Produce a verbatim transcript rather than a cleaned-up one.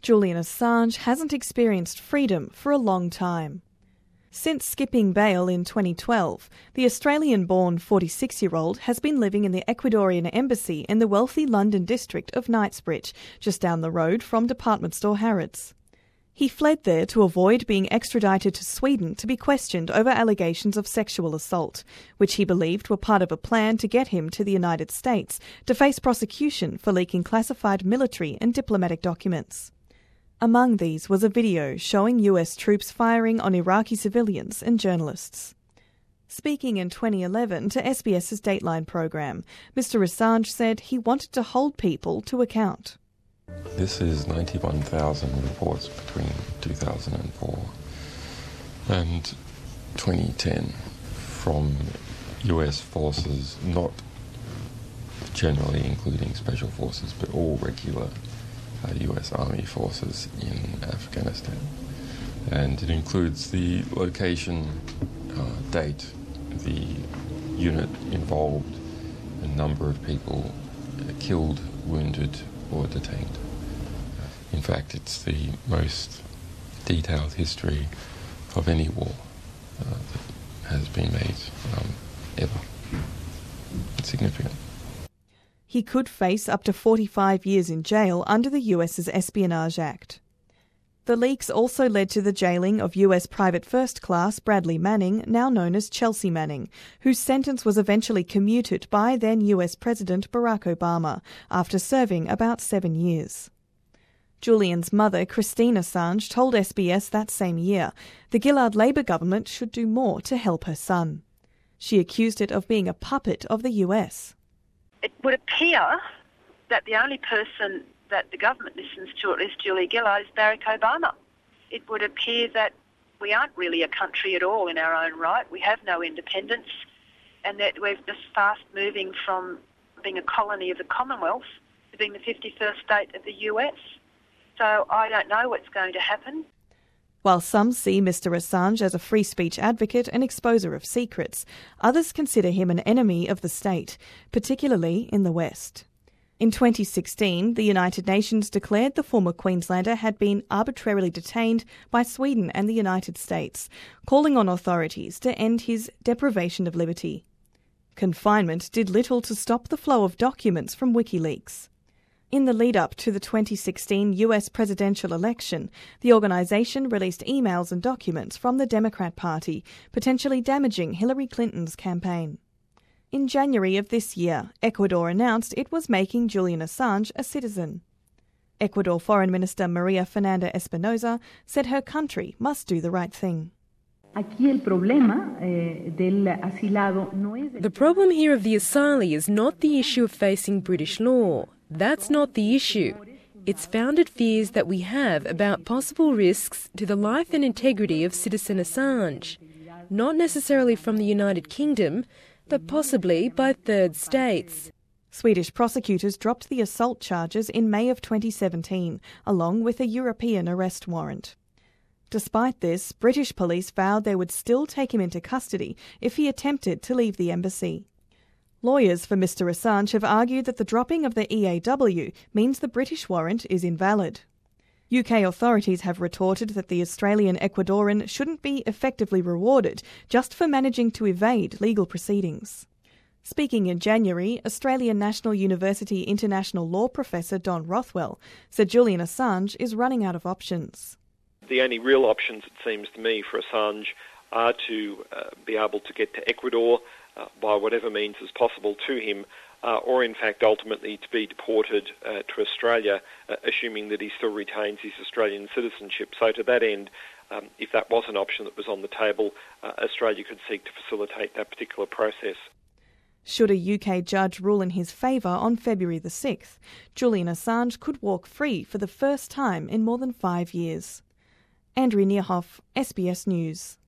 Julian Assange hasn't experienced freedom for a long time. Since skipping bail in twenty twelve, the Australian-born forty-six-year-old has been living in the Ecuadorian embassy in the wealthy London district of Knightsbridge, just down the road from department store Harrods. He fled there to avoid being extradited to Sweden to be questioned over allegations of sexual assault, which he believed were part of a plan to get him to the United States to face prosecution for leaking classified military and diplomatic documents. Among these was a video showing U S troops firing on Iraqi civilians and journalists. Speaking in twenty eleven to SBS's Dateline program, Mister Assange said he wanted to hold people to account. This is ninety-one thousand reports between two thousand four and twenty ten from U S forces, not generally including special forces, but all regular uh, U S Army forces in Afghanistan. And it includes the location, uh, date, the unit involved, a number of people uh, killed, wounded, or detained. In fact, it's the most detailed history of any war uh, that has been made um, ever. It's significant. He could face up to forty-five years in jail under the U S's Espionage Act. The leaks also led to the jailing of U S private first class Bradley Manning, now known as Chelsea Manning, whose sentence was eventually commuted by then U S President Barack Obama after serving about seven years. Julian's mother, Christine Assange, told S B S that same year the Gillard Labor government should do more to help her son. She accused it of being a puppet of the U S. It would appear that the only person that the government listens to, at least Julia Gillard, is Barack Obama. It would appear that we aren't really a country at all in our own right. We have no independence, and that we're just fast moving from being a colony of the Commonwealth to being the fifty-first state of the U S. So I don't know what's going to happen. While some see Mister Assange as a free speech advocate and exposer of secrets, others consider him an enemy of the state, particularly in the West. In twenty sixteen, the United Nations declared the former Queenslander had been arbitrarily detained by Sweden and the United States, calling on authorities to end his deprivation of liberty. Confinement did little to stop the flow of documents from WikiLeaks. In the lead-up to the twenty sixteen U S presidential election, the organisation released emails and documents from the Democrat Party, potentially damaging Hillary Clinton's campaign. In January of this year, Ecuador announced it was making Julian Assange a citizen. Ecuador Foreign Minister Maria Fernanda Espinosa said her country must do the right thing. The problem here of the asylee is not the issue of facing British law. That's not the issue. It's founded fears that we have about possible risks to the life and integrity of citizen Assange, not necessarily from the United Kingdom, but possibly by third states. Swedish prosecutors dropped the assault charges in May of twenty seventeen, along with a European arrest warrant. Despite this, British police vowed they would still take him into custody if he attempted to leave the embassy. Lawyers for Mister Assange have argued that the dropping of the E A W means the British warrant is invalid. U K authorities have retorted that the Australian Ecuadorian shouldn't be effectively rewarded just for managing to evade legal proceedings. Speaking in January, Australian National University International Law Professor Don Rothwell said Julian Assange is running out of options. The only real options, it seems to me, for Assange are to uh, be able to get to Ecuador uh, by whatever means is possible to him, uh, or in fact ultimately to be deported uh, to Australia, uh, assuming that he still retains his Australian citizenship. So to that end, um, if that was an option that was on the table, uh, Australia could seek to facilitate that particular process. Should a U K judge rule in his favour on February the sixth, Julian Assange could walk free for the first time in more than five years. Andrea Nierhoff, S B S News.